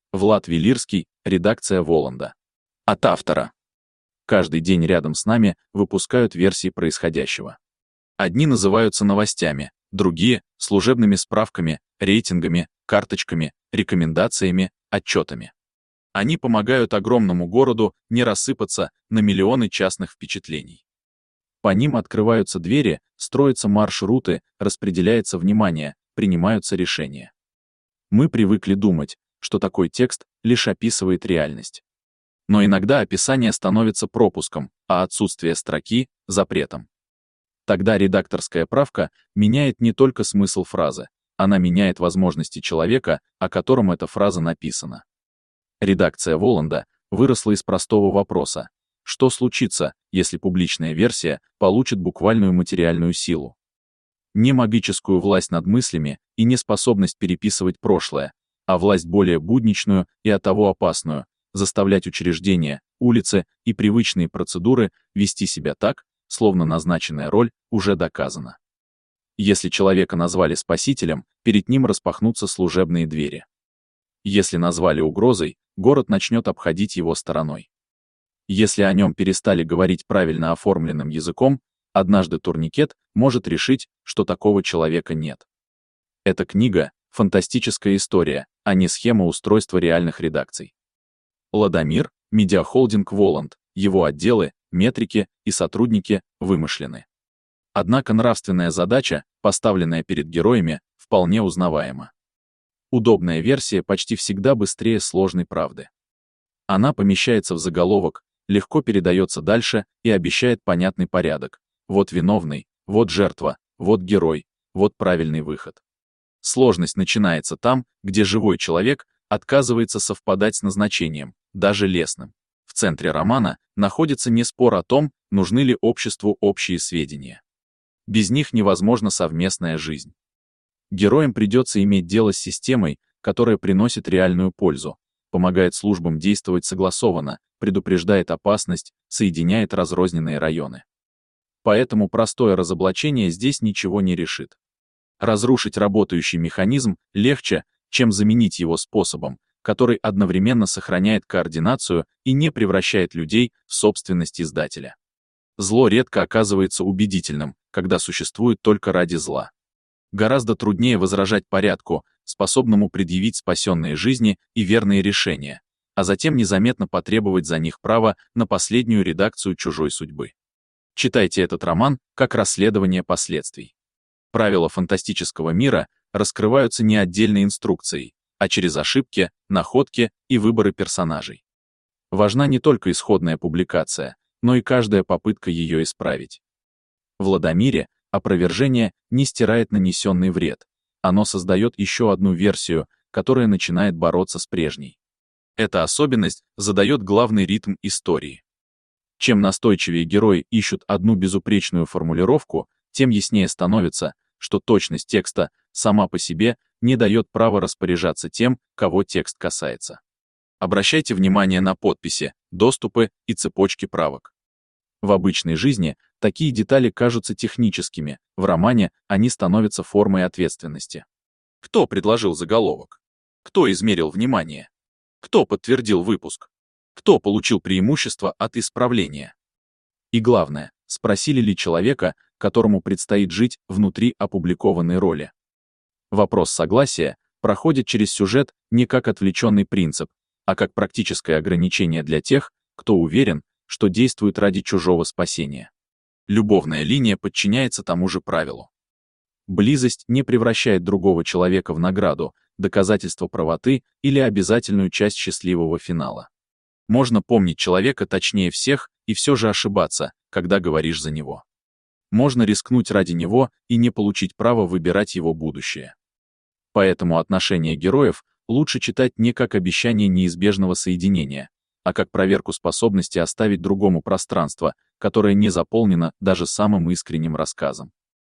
Влад Велирский, редакция Воланда. От автора. Каждый день рядом с нами выпускают версии происходящего. Одни называются новостями, другие — служебными справками, рейтингами, карточками, рекомендациями, отчетами. Они помогают огромному городу не рассыпаться на миллионы частных впечатлений. По ним открываются двери, строятся маршруты, распределяется внимание, принимаются решения. Мы привыкли думать, что такой текст лишь описывает реальность. Но иногда описание становится пропуском, а отсутствие строки — запретом. Тогда редакторская правка меняет не только смысл фразы, она меняет возможности человека, о котором эта фраза написана. Редакция Воланда выросла из простого вопроса: что случится, если публичная версия получит буквальную материальную силу? Не магическую власть над мыслями и не способность переписывать прошлое, а власть более будничную и оттого опасную — заставлять учреждения, улицы и привычные процедуры вести себя так, словно назначенная роль уже доказана. Если человека назвали спасителем, перед ним распахнутся служебные двери. Если назвали угрозой, город начнет обходить его стороной. Если о нем перестали говорить правильно оформленным языком, однажды турникет может решить, что такого человека нет. Эта книга — фантастическая история, а не схема устройства реальных редакций. Ладомир, медиахолдинг Воланд, его отделы, метрики и сотрудники вымышлены. Однако нравственная задача, поставленная перед героями, вполне узнаваема. Удобная версия почти всегда быстрее сложной правды. Она помещается в заголовок, легко передается дальше и обещает понятный порядок. Вот виновный, вот жертва, вот герой, вот правильный выход. Сложность начинается там, где живой человек отказывается совпадать с назначением, даже лестным. В центре романа находится не спор о том, нужны ли обществу общие сведения. Без них невозможна совместная жизнь. Героям придется иметь дело с системой, которая приносит реальную пользу, помогает службам действовать согласованно, предупреждает опасность, соединяет разрозненные районы. Поэтому простое разоблачение здесь ничего не решит. Разрушить работающий механизм легче, чем заменить его способом, который одновременно сохраняет координацию и не превращает людей в собственность издателя. Зло редко оказывается убедительным, когда существует только ради зла. Гораздо труднее возражать порядку, способному предъявить спасенные жизни и верные решения, а затем незаметно потребовать за них права на последнюю редакцию чужой судьбы. Читайте этот роман как расследование последствий. Правила фантастического мира раскрываются не отдельной инструкцией, а через ошибки, находки и выборы персонажей. Важна не только исходная публикация, но и каждая попытка ее исправить. В Ладомире опровержение не стирает нанесенный вред, оно создает еще одну версию, которая начинает бороться с прежней. Эта особенность задает главный ритм истории. Чем настойчивее герои ищут одну безупречную формулировку, тем яснее становится, что точность текста сама по себе не дает права распоряжаться тем, кого текст касается. Обращайте внимание на подписи, доступы и цепочки правок. В обычной жизни такие детали кажутся техническими, в романе они становятся формой ответственности. Кто предложил заголовок? Кто измерил внимание? Кто подтвердил выпуск? Кто получил преимущество от исправления? И главное, спросили ли человека, которому предстоит жить внутри опубликованной роли? Вопрос согласия проходит через сюжет не как отвлеченный принцип, а как практическое ограничение для тех, кто уверен, что действует ради чужого спасения. Любовная линия подчиняется тому же правилу. Близость не превращает другого человека в награду, доказательство правоты или обязательную часть счастливого финала. Можно помнить человека точнее всех и все же ошибаться, когда говоришь за него. Можно рискнуть ради него и не получить права выбирать его будущее. Поэтому отношения героев лучше читать не как обещание неизбежного соединения, а как проверку способности оставить другому пространство, которое не заполнено даже самым искренним рассказом.